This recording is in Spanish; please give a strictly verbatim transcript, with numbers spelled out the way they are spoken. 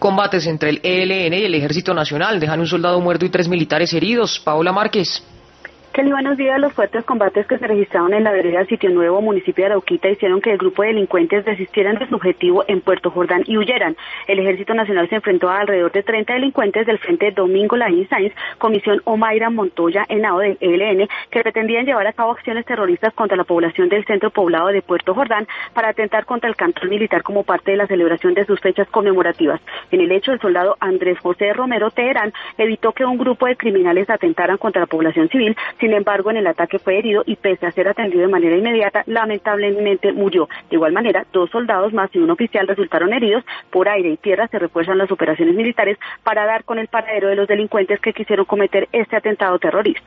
combates entre el E L N y el Ejército Nacional dejan un soldado muerto y tres militares heridos. Paola Márquez. Kelly, buenos días. Los fuertes combates que se registraron en la vereda Sitio Nuevo, municipio de Arauquita, hicieron que el grupo de delincuentes desistieran de su objetivo en Puerto Jordán y huyeran. El Ejército Nacional se enfrentó a alrededor de treinta delincuentes del Frente Domingo Laín Sáenz, Comisión Omaira Montoya Henao del E L N, que pretendían llevar a cabo acciones terroristas contra la población del centro poblado de Puerto Jordán para atentar contra el cantón militar como parte de la celebración de sus fechas conmemorativas. En el hecho, el soldado Andrés José Romero Teherán evitó que un grupo de criminales atentaran contra la población civil. Sin embargo, en el ataque fue herido y pese a ser atendido de manera inmediata, lamentablemente murió. De igual manera, dos soldados más y un oficial resultaron heridos. Por aire y tierra se refuerzan las operaciones militares para dar con el paradero de los delincuentes que quisieron cometer este atentado terrorista.